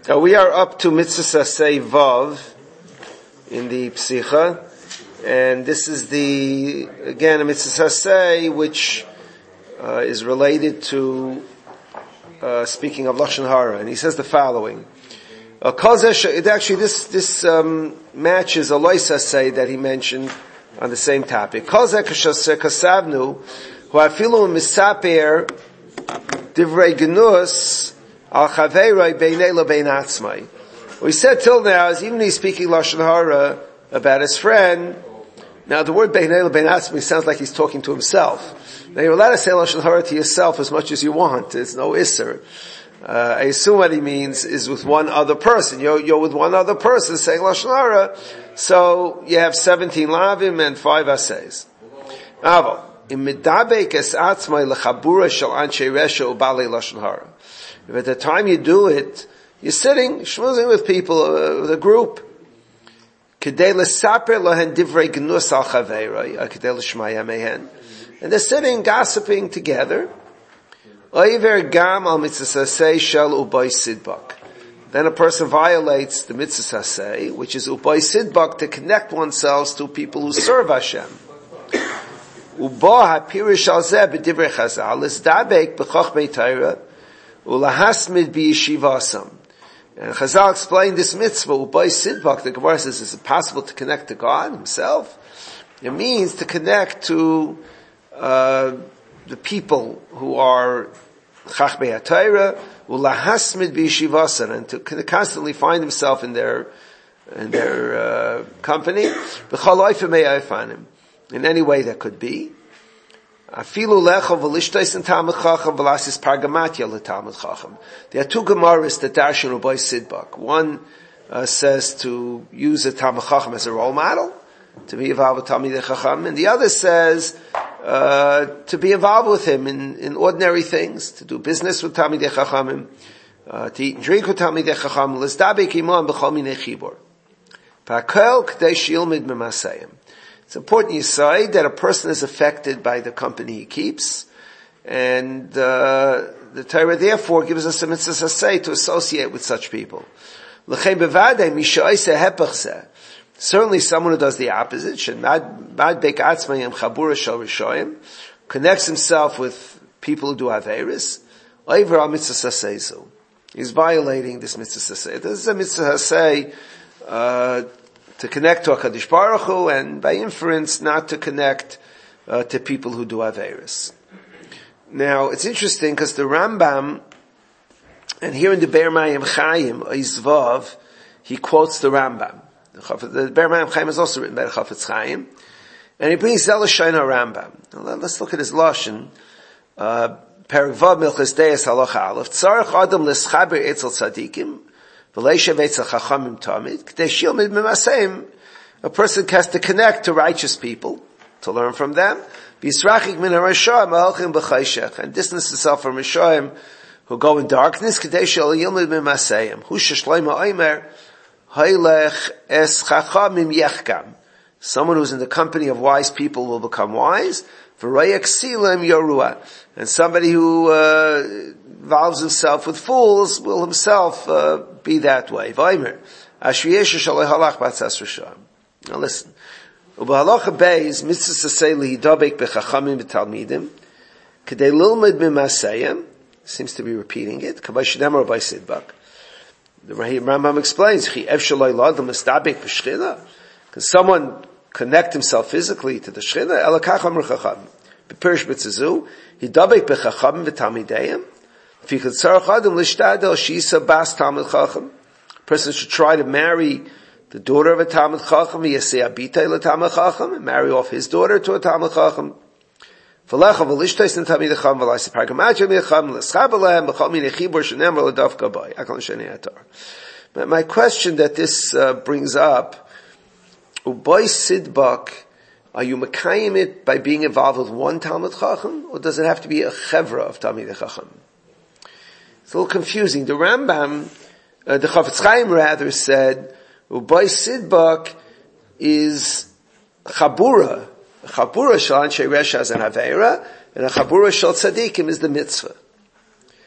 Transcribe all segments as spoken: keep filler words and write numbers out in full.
Now we are up to Mitzvah Sasei Vav in the Psicha, and this is the, again, a Mitzvah Sasei which uh, is related to uh, speaking of Lashon Hara, and he says the following. Uh, it actually, this, this um, matches a Lois Sasei that he mentioned on the same topic. Kozeh kasavnu, hu afilu misaper divrei genus al chaveiroi beinei lebein atzmai. What he said till now is, even he's speaking Lashon Hara about his friend. Now the word beinei lebein atzmai sounds like he's talking to himself. Now you're allowed to say Lashon Hara to yourself as much as you want. There's no isser. Uh, I assume what he means is with one other person. You're, you're with one other person saying Lashon Hara, so you have seventeen lavim and five assays. Avo, im medabek es atzmai lechabura shel anshe resha ubalei Lashon Hara. If at the time you do it, you're sitting, schmoozing with people, uh, with a group. Kedei lesaper lohen divrei gnus al chaveiroi, kedei l'shmaya mehen. And they're sitting, gossiping together. Oiver gam al mitzvah sasei shel ubay sidbak. Then a person violates the mitzvah sasei, which is ubay sidbak, to connect oneself to people who serve Hashem. Uba hapirish al zeh b'divrei chazal l'zdabek b'chochmei Torah ulahasmid b'yeshivasam. And Chazal explained this mitzvah, ubay sidbak. The Gemara says, is it possible to connect to God Himself? It means to connect to uh the people who are Chachmei HaTorah, ulahasmid b'yeshivasan, and to constantly find himself in their in their uh, company, b'chol oifim me'ofanim, in any way that could be. Afilu lecha v'lishtais and Talmud Chacham v'lasis pargamatya l'Talmud Chacham. There are two Gemaras that darshan ubay sidbak. One uh, says to use a Talmud Chacham as a role model, to be involved with Talmidei Chacham, and the other says uh, to be involved with him in, in ordinary things, to do business with Talmidei Chachamim, uh, to eat and drink with Talmidei Chacham, l'zdabek imam b'chol minei chibur. V'hakel k'dei sheyilmid memaseim. It's important you say that a person is affected by the company he keeps, and uh, the Torah therefore gives us a mitzvah sasei to associate with such people. L'chein bevadei misha oiseh hepech zeh. Certainly someone who does the opposite, connects himself with people who do Averis, he's violating this mitzvah sasei. This is a mitzvah sasei uh, to connect to HaKadosh Baruch Hu, and by inference not to connect uh, to people who do Averis. Now, it's interesting because the Rambam, and here in the Be'er Mayim Chaim, Izvav, he quotes the Rambam. The Be'er Mayim Chaim is also written by the Chafetz Chaim, and he brings Zelashon Rambam. Now, let's look at his lashon. Perek Vav Milchas Deis Halacha Aleph. Tzarech Adam l'schaber etzel tzadikim v'leishav etzel chachamim tamid k'dei shilmid mimaseim. A person has to connect to righteous people to learn from them. V'yisrachik min harashah ma'alchim b'chayshech, and distance himself from Rishoyim who go in darkness. K'dei shel yilmid mimaseim. Hu sheshloimo oimer. Haylech es chachamim yechkam. Someone who's in the company of wise people will become wise. V'rayek silim yorua. And somebody who uh, involves himself with fools will himself uh, be that way. V'aymer ashriyesh shalei halach b'atzas risham. Now listen. Ubahalacha beis mitzvah sasei lihidabek b'chachamim b'talmidim k'dei lilmid mimaseyim. Seems to be repeating it. K'vay shnemer by sidbak. The Rambam explains, can someone connect himself physically to the Shechina? A person should try to marry the daughter of a Talmid Chacham, and marry off his daughter to a Talmid Chacham. My question that this uh, brings up, ubay sidbak, are you mekayim it by being involved with one Talmid Chacham, or does it have to be a chevra of Talmidei Chacham? It's a little confusing. The Rambam, uh, the Chafetz Chaim rather said, ubay sidbak is chabura. A chabura shel anshe resha is an aveira, and a chabura shel tzadikim is the mitzvah.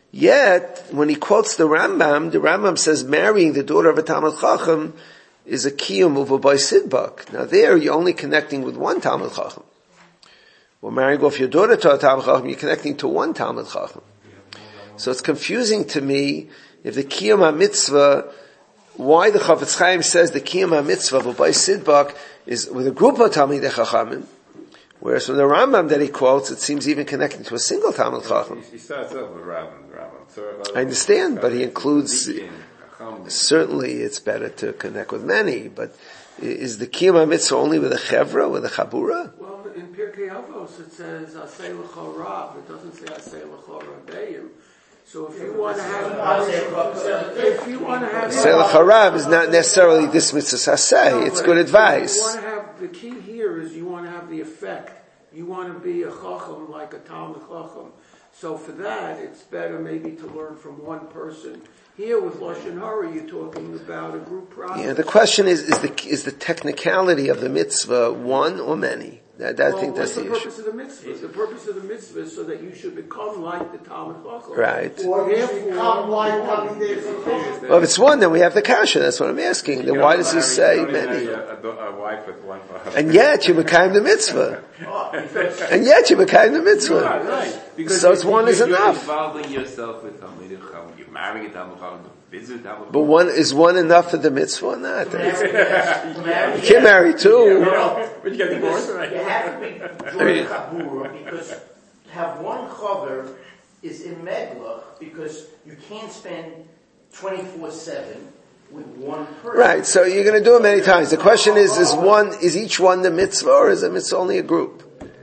Yet, when he quotes the Rambam, the Rambam says marrying the daughter of a Talmid Chacham is a kiyum of a Bais Sidbak. Now there, you're only connecting with one Talmid Chacham. Well, marrying off your daughter to a Talmid Chacham, you're connecting to one Talmid Chacham. So it's confusing to me if the kiyum ha-mitzvah, why the Chafetz Chaim says the kiyum ha-mitzvah of a Bais Sidbak is with a group of Talmidei Chachamim, whereas from the Rambam that he quotes, it seems even connecting to a single Talmid Chacham. He starts off with Rambam. So I understand, but he includes, certainly it's better to connect with many, but is the Kiyum HaMitzvah only with a Chevra, with a Chabura? Well, in Pirkei Avos it says, Aseh L'chol Rav, it doesn't say Aseh L'chol Rabbeim. So if you want to have, if you want to have, Aseh L'chol Rav is not necessarily this mitzvah saseh, it's good advice. You want to have, the key here is you want to have the effect. You want to be a Chacham like a Talmid Chacham. So for that, it's better maybe to learn from one person. Here with Lashon Hara, you're talking about a group process. Yeah, the question is, is the, is the technicality of the mitzvah one or many? That, that, well, I think that's the, the issue. purpose of the mitzvah? The purpose of the mitzvah is so that you should become like the Talmid Chacham. Right. Or you should become like Talmidei Chacham. Well, if it's one, then we have the kasha. That's what I'm asking. Then why does he say many? A, a, a wife with one And yet you became the mitzvah. And yet you became the mitzvah. Right, right. Because so it's one you, is you're enough. involving yourself with Talmidei Chacham. You're marrying a Talmid Chacham. Visit Talmid Chacham. But one is one enough for the mitzvah or not? You Marry, can't marry two. Yeah, but you get divorced, right? You have to be join Chabura because to have one chaver is in Meglach because you can't spend twenty-four seven with one person. Right, so you're going to do it many times. The question is, is one, is each one the mitzvah or is the mitzvah only a group?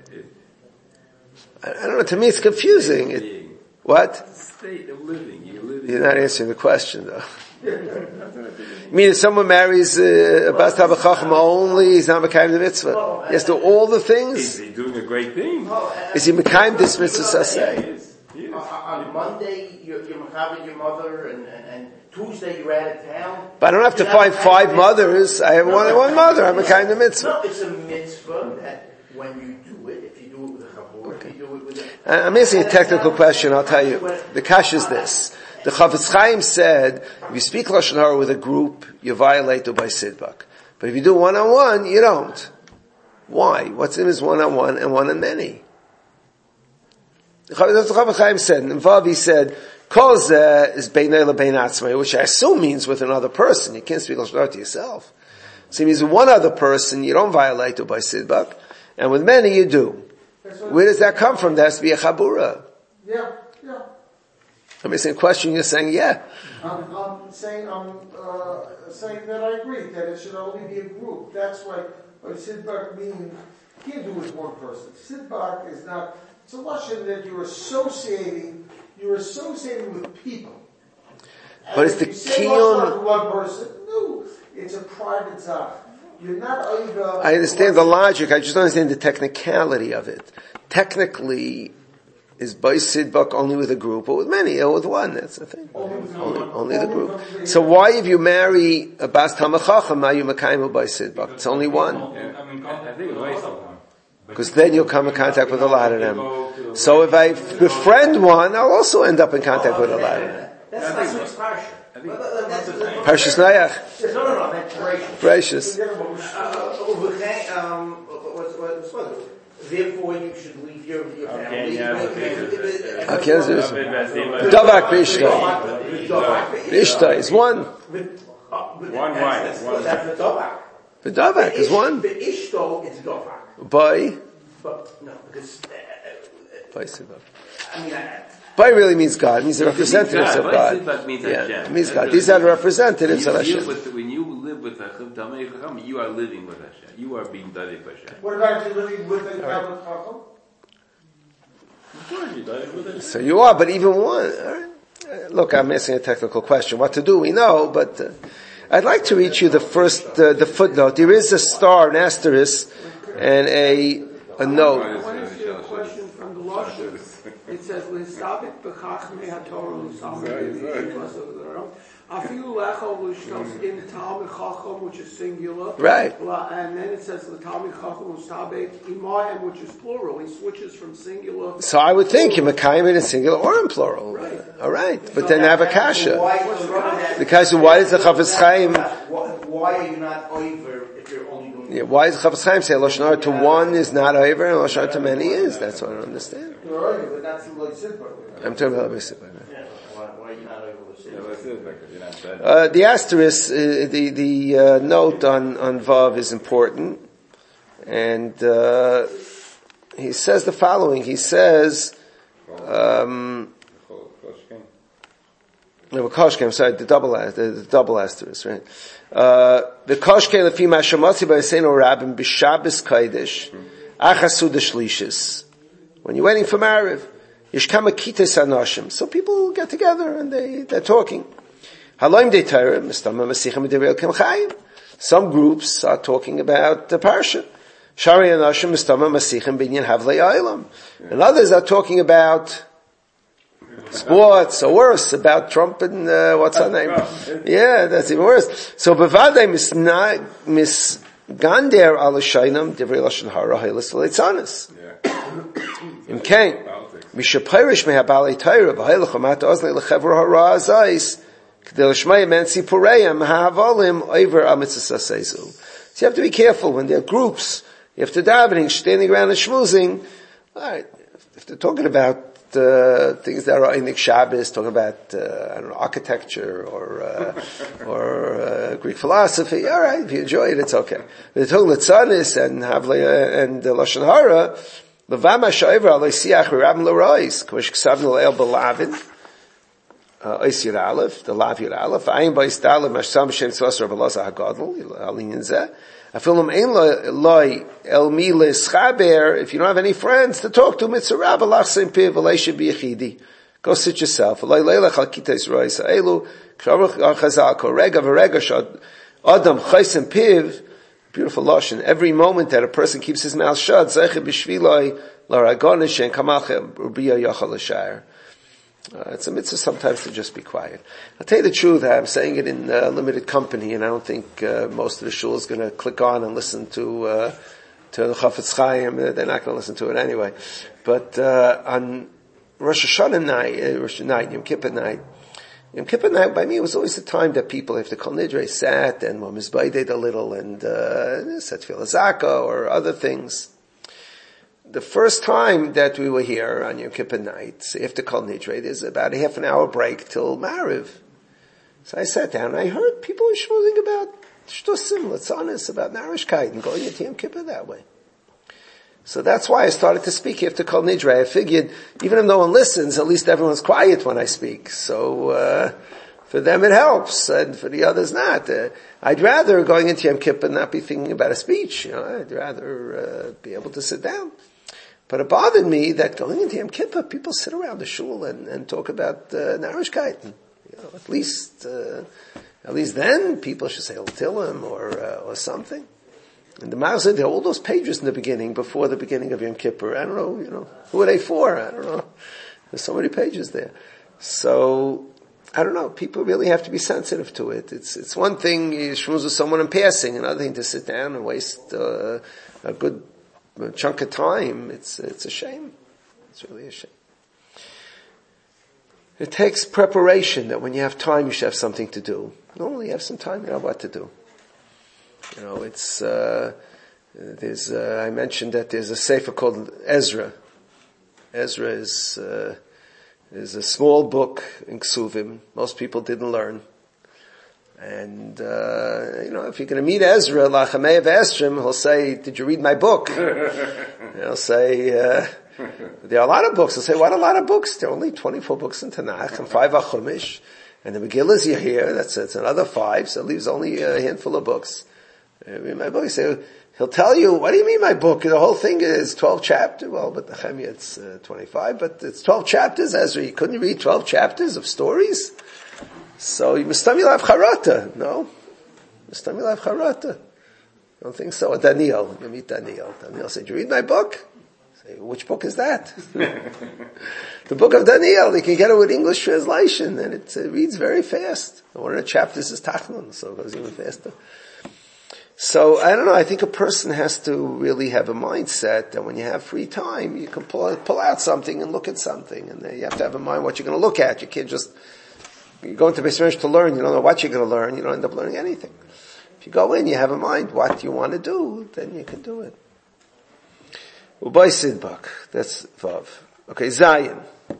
I, I don't know, to me it's confusing. It, what? State of living. You're living. You're not answering the question though. I mean, if someone marries uh, a Bas Talmid Chacham only, he's not Mekayim the mitzvah. He has to do all the things. Is he doing a great thing? Is he Mekayim this mitzvah saseh? Yes. Yes. Uh, on Monday, you're, you're Mechaved your mother, and, and, and Tuesday you're out of town. But I don't have to find five mothers. I have one, one mother. I'm Mekayim the mitzvah. No, it's a mitzvah that when you do it, if you do it with a chabur, Okay. if you do it with a... I'm asking a technical question, I'll tell you. The kash is this. The Chafetz Chaim said, if you speak Lashon Hara with a group, you violate the Bais Sidbak. But if you do one-on-one, you don't. Why? What's in is one-on-one and one-on-many? That's what Chafetz Chaim said. In Vav he said, Kol zeh is beinei lebein atzmai, which I assume means with another person. You can't speak Lashon Hara to yourself. So it means with one other person, you don't violate the Bais Sidbak. And with many, you do. Where does that come from? There has to be a chabura. Yeah, yeah. I'm asking a question, you're saying, yeah. I'm, I'm saying, I'm uh, saying that I agree that it should only be a group. That's why by Sidbak means you can't do it with one person. Sidbak is not. It's a lesson that you're associating. You're associating with people. And But it's if the you say kiyum- with one person. No, it's a private zach. You're not over. I understand the logic, I just don't understand the technicality of it. Technically, is Bais Sidbak only with a group or with many or with one? That's the thing. Only, with Only, one. only the Only group. with- So why if you marry a Bas Talmid Chacham, are you Mekayim Bais Sidbak? It's only one. Yeah, I mean, I think it's waste of time. Because then you'll come in contact with a lot of them. So if I befriend one, I'll also end up in contact with a lot of them. That's like Swiss Parsha. That's Parshas Noach, No, no, no, that's gracious. gracious. Uh, um, what's, what's, what's, therefore, you should leave your, your family. Okay, yeah, okay. Okay, this is Davak Bishta. Bishta is one. One wife. One. That's the Dovak. The Davak is one. The Ishto is Dovak. By But, no, because, uh, Bais Sidbak. I mean, I, By really means God. It means the representatives of Bais God. Sidbak means Yeah, Hashem. it means God. These are the representatives of You deal Hashem. with, when you live with Hashem, Talmidei Chacham, you are living with Hashem. You are being done with Hashem. What about if you're living with a Talmid Chacham? Of course, you're done with Hashem. So you are, but even one. All right. Uh, Look, I'm asking a technical question. What to do, we know, but uh, I'd like to read you the first, uh, the footnote. There is a star, an asterisk, and a a note. I want to ask you a question from the Lashon. It says, "L'histabik b'chachmei haTorah l'samei." Afilu lecha l'shtos in Talmid Chacham, which is singular. Right. And then it says the Talmid Chacham ustabek imayim, which is plural. He switches from singular. So I would think you're Mekayim in singular or in plural. Right. All right. But then have a kasha. Why, Because why does the Chafetz Chaim, why are you not over if you're only doing yeah, why does the Chafetz Chaim say Lashon Hara to one is not over and Lashon Hara to many is? That's what I don't understand. You're right, but that's like Sidbar. I'm talking about Mesilas. Yeah, why, why are you not over with Yeah, let's do it because you're not dead. Uh, the asterisk, uh, the the uh, note on on Vav is important, and uh, he says the following. He says, um, no, Koshke, I'm sorry, the double the, the double asterisk, right? Uh, the Koshke lefi mashamotzi b'Yaseinu Rabbim b'Shabbos Kodesh achasu d'shlishis. When you're waiting for Mariv, yishkama kites anoshim. So people get together and they they're talking. Haloim de Torah, mistama masichem devrei Kim Chaim. Some groups are talking about the parsha. Shari anoshim mistama masichem binyan havlei olam, and others are talking about sports, or worse, about Trump and, uh, what's her name? Yeah, that's even worse. So, bevadei mis gander al shaynam divrei lashon hara haylis leitzanis. Im kain mishapirish mehabalei Torah v'haylach amat oznei lechaver hara azais k'dei l'shmei men sipureim ha'avolim over amitzvah seizu. So you have to be careful when there are groups. You have to davening, standing around and schmoozing. All right, if they're talking about Uh, things that are in the Shabbos, talking about uh, I don't know, architecture or uh, or uh, Greek philosophy. All right, if you enjoy it, it's okay. But talking Litzanis and Havle and uh, Lashon Hara, levama shayver aloisiach rabim l'rois k'mish ksavnu le'el belavin oisir aleph the lav yir aleph ayin ba'isdalev mashsam shem tzvasar b'loza hagadol alin zeh. If you don't have any friends to talk to, go sit yourself. Beautiful lashon. Every moment that a person keeps his mouth shut, Uh, it's a mitzvah sometimes to just be quiet. I'll tell you the truth, I'm saying it in uh, limited company, and I don't think uh, most of the shul is going to click on and listen to uh, to the Chafetz Chaim. They're not going to listen to it anyway. But uh, on Rosh Hashanah night, uh, Rosh night, Yom Kippur night, Yom Kippur night by me was always the time that people after Kol Nidre sat and were mizbayded a little and uh, said Tefillah Zaka or other things. The first time that we were here on Yom Kippur night, after Kol Nidre, there's about a half an hour break till Mariv. So I sat down and I heard people were shmoozing about shtusim, letzanis, about Narishkeit and going into Yom Kippur that way. So that's why I started to speak after Kol Nidre. I figured, even if no one listens, at least everyone's quiet when I speak. So, uh, for them it helps, and for the others not. Uh, I'd rather going into Yom Kippur not be thinking about a speech, you know, I'd rather, uh, be able to sit down. But it bothered me that going into Yom Kippur, people sit around the shul and, and talk about uh, Narishkeit. You know, at least, uh, at least then people should say Tillim or uh, or something. And the Maor said there are all those pages in the beginning, before the beginning of Yom Kippur. I don't know, you know, who are they for? I don't know. There's so many pages there. So I don't know. People really have to be sensitive to it. It's it's one thing you shmooze with someone in passing, another thing to sit down and waste uh, a good a chunk of time. It's it's a shame. It's really a shame. It takes preparation that when you have time, you should have something to do. Normally you have some time, you know what to do. You know, it's, uh, there's, uh, I mentioned that there's a sefer called Ezra. Ezra is, uh, is a small book in Ksuvim. Most people didn't learn. And, uh, you know, if you're going to meet Ezra, Lachamei of Estrim, he'll say, did you read my book? He'll say, uh, there are a lot of books. He'll say, what a lot of books? There are only twenty-four books in Tanakh and five are Chumash. And the Megillah is here. That's, that's another five. So it leaves only a handful of books. I mean, my book, he say, he'll tell you, what do you mean my book? The whole thing is twelve chapters. Well, but the Nehemiah it's uh, twenty-five, but it's twelve chapters, Ezra. You couldn't read twelve chapters of stories? So, you Mustamilav Charata. No. Mustamilav Charata. I don't think so. Daniel. You meet Daniel. Daniel said, did you read my book? Which book is that? The book of Daniel. You can get it with English translation, and it, it reads very fast. One of the chapters is Tachnun, so it goes even faster. So, I don't know, I think a person has to really have a mindset that when you have free time, you can pull, pull out something and look at something, and you have to have in mind what you're going to look at. You can't just, you go into Beis Medrash to learn, you don't know what you're going to learn, you don't end up learning anything. If you go in, you have in mind what you want to do, then you can do it. Ubay Sidbak, that's Vav. Okay, Zayin.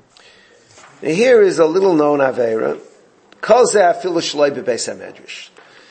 Now here is a little known Aveira. Kol zeh afilu shloi bebeis hamedrash.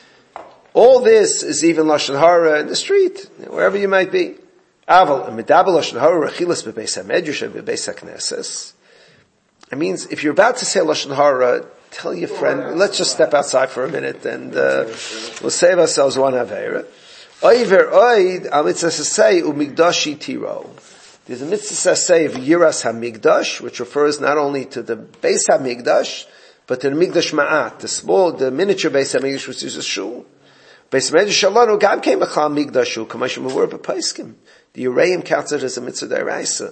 All this is even Lashon Hara in the street, wherever you might be. Aval, medabel Lashon Hara rechilas bebeis hamedrash and bebeis hakneses. It means if you're about to say Lashon Hara, tell your friend, let's just step outside for a minute and uh, we'll save ourselves one Aveira. Oiver oid al mitzvah sasei umigdashi tiro. There's a mitzvah sasei of Yiras HaMigdash, which refers not only to the Beis HaMigdash, but to the Migdash Ma'at, the small, the miniature Beis HaMigdash, which is a shul. Beis HaMigdash Shalanu Gam Keim Echal Migdashu, Kamashim Mavur B'Paiskim. The Yereim counts it as a mitzvah d'oraisa,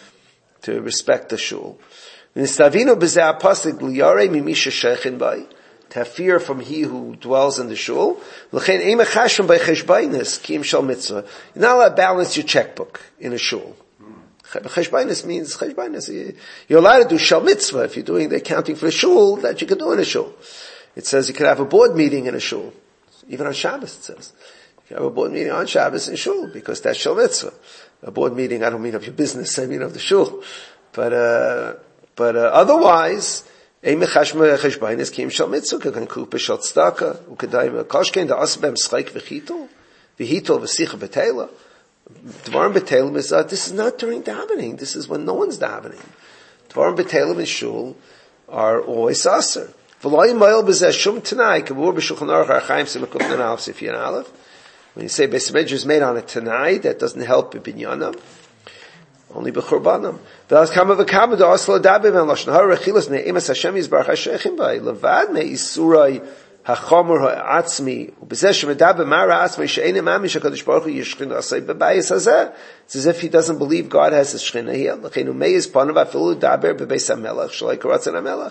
to respect the shul. Nistavinu b'zeh apasik l'yarei mimisha sheichin bai. To have fear from he who dwells in the shul. L'chein eim echashim by cheshbainis, ki im shal mitzvah. You're not allowed to balance your checkbook in a shul. Cheshbainis means, cheshbainis, you're allowed to do shal mitzvah if you're doing the accounting for the shul, that you can do in a shul. It says you can have a board meeting in a shul. Even on Shabbos it says. You can have a board meeting on Shabbos in shul, because that's shal mitzvah. A board meeting, I don't mean of your business, I mean of the shul. But, uh, but, uh, otherwise, Ein mechashma cheshbainis ki im shal mitzvah kagan kupa shal tzedakah ukadayim koshkein da asbem schleik v'chitul v'hitul v'sicha b'teila dvarim b'teilim is that this is not during davening. This is when no one's davening. Dvarim b'teilim in shul are always aser. V'lo yimayil b'zeh shum tanai kabur b'shulchan aruch archaim simukuf nan alef sifyan aleph. When you say Beis Medrash is made on a tanai, that doesn't help b'binyanam. Only b'churbanam. V'az kama v'kama da asla dabim and lashon hara rechilas ne'emas Hashem yizbarach ha'sheichim bai levad me'isurai ha'chamur ha'atzmi u'b'zeh shemedabim mara atzmi she'enim mami shakadosh baruch hu yishchin asay b'bayis hazeh. It's as if he doesn't believe God has a shechina here. L'cheinu me'iz panav afilu daber b'beis ha'melech shalai karatz ha'melech.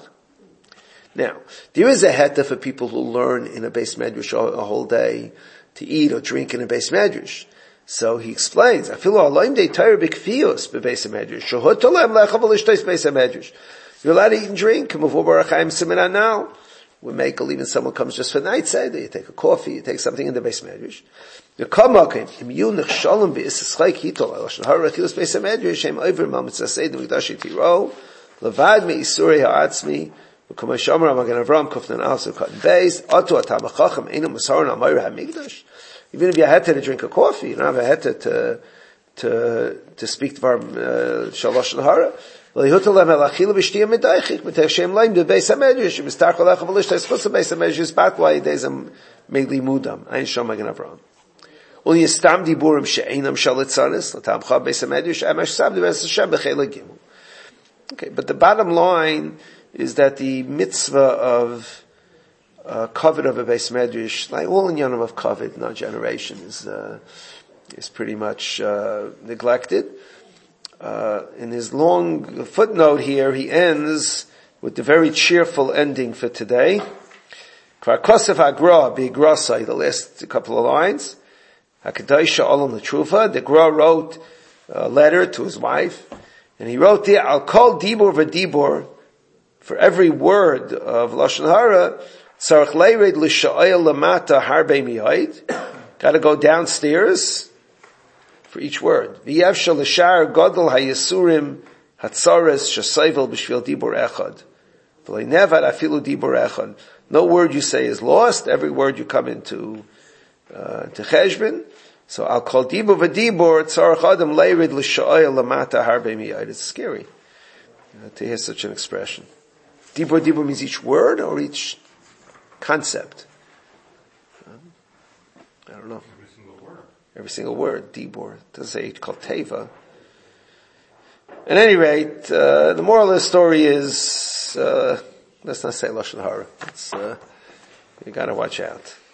Now, there is a heta for people who learn in a Beis Medrash a whole day to eat or drink in a Beis Medrash. So he explains, Afilu alayim de tayr b'kfiyos b'beis hamedrash. Shehut tolem lecha v'lishtais beis hamedrash. You're allowed to eat and drink. Mavur barachayim simenan now. We make a even someone comes just for night seder. You take a coffee, you take something in the beis hamedrash. You come okay. Im yu nechshalom b'isschayk hitol alashon har rechilos beis hamedrash. Shem over mamitz seder mikdash tiro. Levad me isurei ha'atzmi. V'kamay shomer amagan Avram kufnan also cotton beis. Atu atam ha'chacham enu masaron amayr ha'mikdash. Even if you had to drink a coffee, you don't have a heta to, to, to speak to our, uh, shalosh and hara. Well, yihutalem elachila b'shtiyah medaychik, b'tech shem laim de beis hamedrash, b'starch alecha v'lishtais chutz beis hamedrash, batlai dezem megli mudam, ein shom magen Avram. Ul yistam diburim she'einam shalitzanis, l'tamcha beis hamedrash, amash sabdi beis Hashem b'chela gimel. Okay, but the bottom line is that the mitzvah of Uh, covet of a Beis Medrash, like all in Yonam of covet in our generation, is uh, is pretty much uh, neglected. Uh, in his long footnote here, he ends with the very cheerful ending for today. Kvar Kosev Hagra B'Igrasai, the last couple of lines. Hakadosh Olam L'Trufa. The Gra wrote a letter to his wife, and he wrote there, "I'll call Dibur v'Dibur for every word of Lashon Hara." Got to go downstairs for each word. No word you say is lost. Every word you come into uh, to cheshbon. So I'll call dibur v'dibur tzarech adam leirid l'sha'oil lamata harbe miyayid. It's scary uh, to hear such an expression. Dibur dibur means each word or each concept. Um, I don't know. Every single word. Every single word. Dibur. It doesn't say it's called teva. At any rate, uh, the moral of the story is, uh, let's not say lashon hara. It's, uh, you gotta watch out.